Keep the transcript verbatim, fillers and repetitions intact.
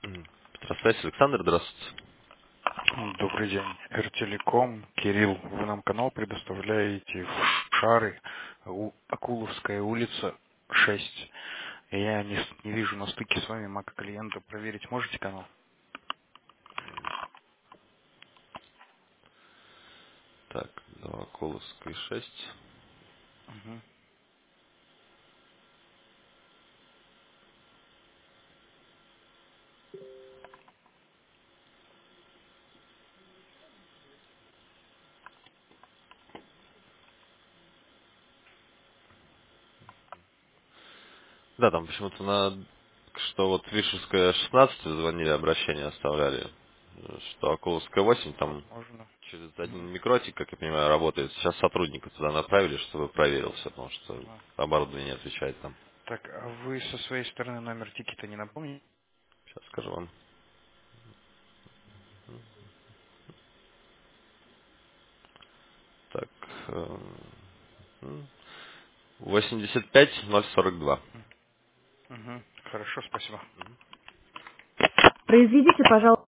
М. Петросвязь, Александр, здравствуйте. Добрый день. Эртелеком, Кирилл, вы нам канал предоставляете в Шары, У- Акуловская улица, шесть. Я не, с- не вижу на стыке с вами мака клиента. Проверить можете канал? Так, Новоколовская, шесть. Мгм. Да, там почему-то на... Что вот Вишерская шестнадцать звонили, обращение оставляли. э, Что Акуловская восемь, там Возможно. через Мгм. один микротик, как я понимаю, работает. Сейчас сотрудника туда направили, чтобы проверил все, потому что Ага. оборудование не отвечает там. Так, а вы со своей стороны номер тикета не напомните? Сейчас скажу вам. Так, эм, восемьдесят пять ноль сорок два. Угу. Хорошо, спасибо. Произведите, пожалуйста.